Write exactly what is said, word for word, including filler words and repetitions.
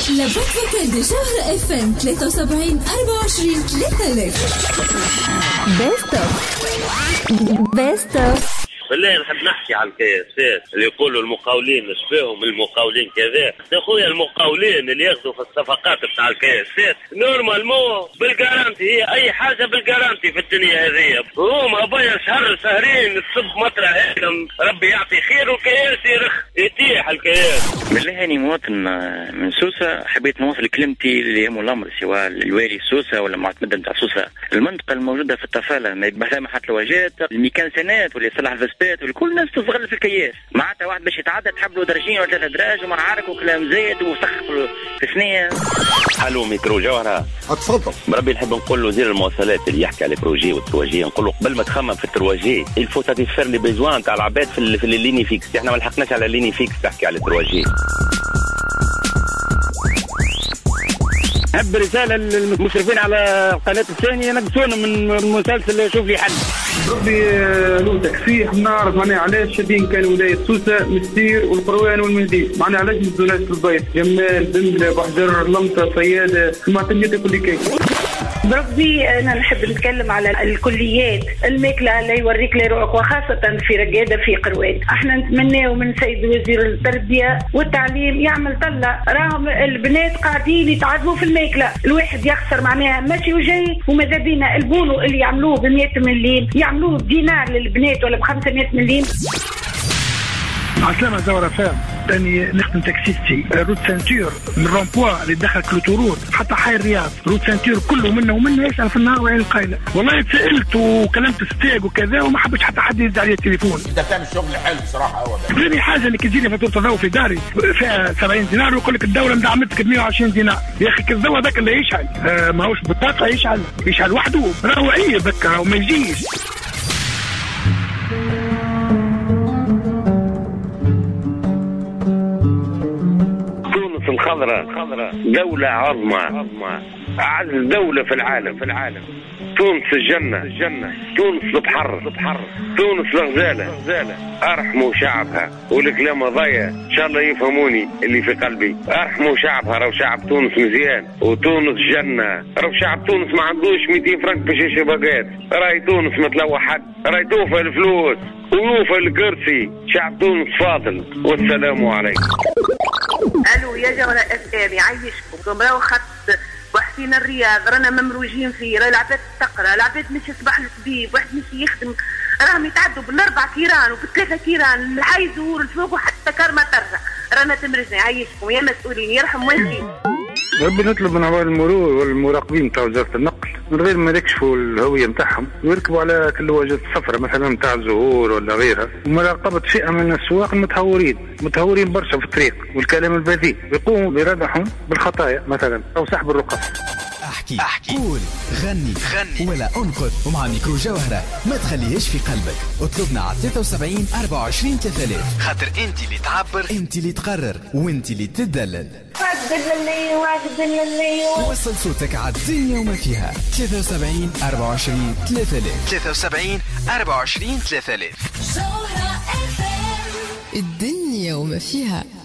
لابد فوكال دي جوهرة اف ام ثلاثة وسبعين أربعة وعشرين ثلاثة آلاف. بيست اوف بيست اوف. بالله نحب نحكي على الكياسات اللي يقولوا المقاولين مش فيهم المقاولين كذا. يا خويا المقاولين اللي ياخذوا في الصفقات بتاع الكياسات نورمال مو بالجارانتي، هي اي حاجه بالجارانتي في الدنيا هذه. هما بيا شهر شهرين تصب مطرح هيك ربي يعطي خير والكياس يرخ يتيح الكياس. بالله اني مواطن من سوسه، حبيت نوصل كلمتي ليهم الامر سواء الوالي سوسه ولا معتمد نتاع سوسه. المنطقه الموجوده في الطفاله ما يبقى لها حتى الواجهات الميكانسينات واللي يصلح وكل الناس تستغل في الكياس. معناتها واحد باش يتعدى تحب له درجين ولا ثلاثة دراج ومنعارك وكلام زايد وسخ في ثنيه. حلو ميكرو جوهره اتفضل. بربي نحب نقول له وزير المواصلات اللي يحكي على البروجي والتواجي، نقول له قبل ما تخمم في التواجي الفو ساتيسفير لي بيزوان تاع العباد في في الليني فيكس. احنا ما لحقناش على الليني فيكس تحكي على التواجي. نحب رسالة للمشرفين على القناة الثانية نقصونا من المسلسل شوف لي حل. ربي له تكفيح نعرف معناها علاش شادين كان ولاية سوسة مستير والقروان والمنديل، معناها علاش نزولات في البيت جمال بنبلة بحجر لمطة صيادة المعتمدات كل كي. بربي أنا نحب نتكلم على الكليات الماكلة اللي يوريك لي روحك وخاصة في رقادة في قروان. احنا نتمناو من سيد وزير التربية والتعليم يعمل طلة، راهم البنات قاعدين يتعذبوا في الماكلة، الواحد يخسر معناها ماشي وجاي وماذا بينا البونو اللي يعملوه بمئة مليم يعملوه بدينار للبنات ولا بخمسمائة مليم. عسلامة زورة فام تاني نخدم تاكسيستي روت سانتور من رومبوا اللي دخل كلوتورود حتى حي الرياض. روت سانتور كله منه ومنه يسأل في النهار وين القايلة. والله تسألت وكلمت ستيج وكذا وما حبش حتى حد يرد علي التليفون. انت بتعمل شغل حلو صراحة. هو ثاني حاجة اللي كيجيني فاتورة الضوء في داري فيها سبعين دينار ويقول لك الدولة مدعمتك ب مئة وعشرين دينار. يا أخي الضوء ذاك اللي يشعل آه ما هوش بطاقة يشعل يشعل وحده راهو عيب ذاك راهو ما يجيش. الخضراء دولة عظمى، أعز دولة في العالم في العالم. تونس الجنة الجنة، تونس البحر البحر، تونس الغزالة غزالة. أرحموا شعبها والكلام ضايع إن شاء الله يفهموني اللي في قلبي. أرحموا شعبها، راهو شعب تونس مزيان وتونس جنة. راهو شعب تونس ما عندوش مئتين فرنك باش يشري باقات. راهي تونس ما تلوى حد، راهي توفى الفلوس ويوفى الكرسي. شعب تونس فاضل والسلام عليكم. الو يا جوهرة اف ام يعيشكم. راهو خط وحسين الرياض رانا ممروجين فيه، راه العباد تقرا، العباد مش يصبح الطبيب، واحد مش يخدم، راهم يتعدوا بالاربع كيران وبالثلاثه كيران الحي زهور الفوق وحتى كرمه ترجع. رانا تمرجنا يعيشكم يا مسؤولين يرحم والدين. ربي نطلب من عوائل المرور والمراقبين تاع وزارة النقل من غير ما يكشفوا الهوية نتاعهم ويركبوا على كل واجهة السفرة مثلا نتاع الزهور ولا غيرها، ومراقبة فئة من السواق المتهورين متهورين برشا في الطريق والكلام البذيء يقوموا بردعهم بالخطايا مثلا أو سحب الرخص. احكي احكي قول غني غني ولا انقذ، ومع ميكرو جوهرة ما تخليهش في قلبك. اطلبنا على ثلاثة وسبعين أربعة وعشرين ثلاثة آلاف، خاطر انت اللي تعبر، انت اللي تقرر، وانت اللي تدلل. وصل صوتك على الدنيا وما فيها. ثلاثة وسبعين أربعة وعشرين ثلاثة آلاف، ثلاثة وسبعين أربعة وعشرين ثلاثة آلاف. الدنيا وما فيها.